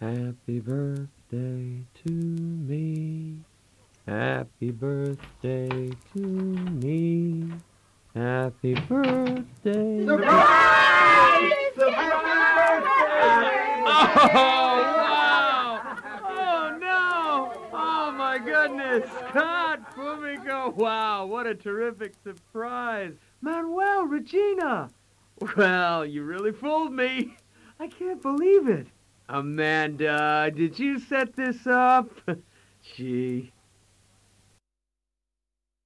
Happy birthday to me. Happy birthday to me. Happy birthday. Surprise! Oh, wow! Oh, no! Oh, my goodness! Scott Fumiko! Wow, what a terrific surprise! Manuel, Regina! Well, you really fooled me. I can't believe it. Amanda, did you set this up? Gee,